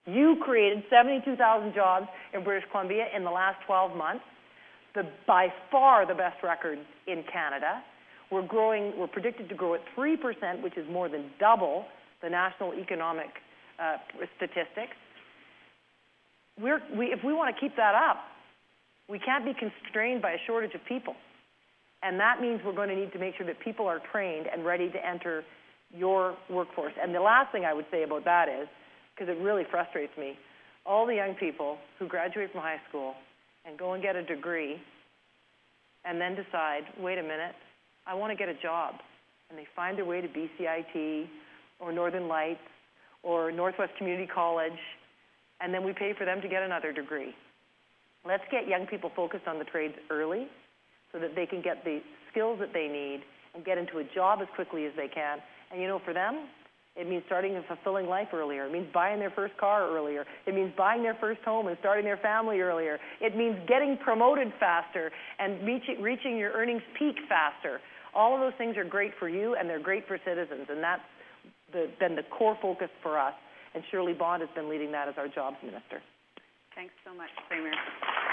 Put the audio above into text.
You created 72,000 jobs in British Columbia in the last 12 months, by far the best record in Canada. We're predicted to grow at 3%, which is more than double the national economic statistics. If we want to keep that up, we can't be constrained by a shortage of people. And that means we're going to need to make sure that people are trained and ready to enter your workforce. And the last thing I would say about that is, because it really frustrates me, all the young people who graduate from high school and go and get a degree and then decide, wait a minute, I want to get a job. And they find their way to BCIT or Northern Lights or Northwest Community College, and then we pay for them to get another degree. Let's get young people focused on the trades early so that they can get the skills that they need and get into a job as quickly as they can. And, for them, it means starting a fulfilling life earlier. It means buying their first car earlier. It means buying their first home and starting their family earlier. It means getting promoted faster and reaching your earnings peak faster. All of those things are great for you, and they're great for citizens, and that's been the core focus for us. And Shirley Bond has been leading that as our jobs minister. Thanks so much, Premier.